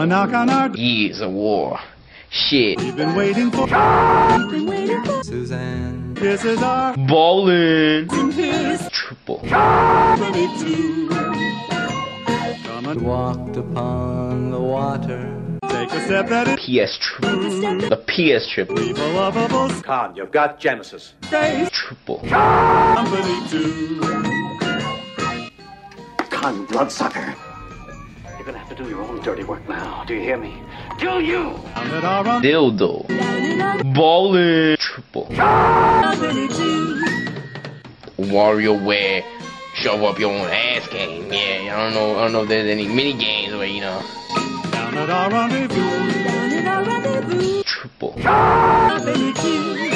A knock on our Years of war. Shit. We've been waiting for Suzanne. This is our Ballin'. Triple. company too. Come and Walked upon the water. take a step at it. PS triple. The PS triple. Leave a lovable Con, you've got Genesis. space. Triple. Company too. Con, bloodsucker. You're gonna have to do your own dirty work now. Do you hear me? Do you? Down at our Dildo. Ballin'. Triple. company too. WarioWare. Show up your own ass game. Yeah, I don't know if there's any mini games where, you know. Down at our rendezvous. Triple. Company too.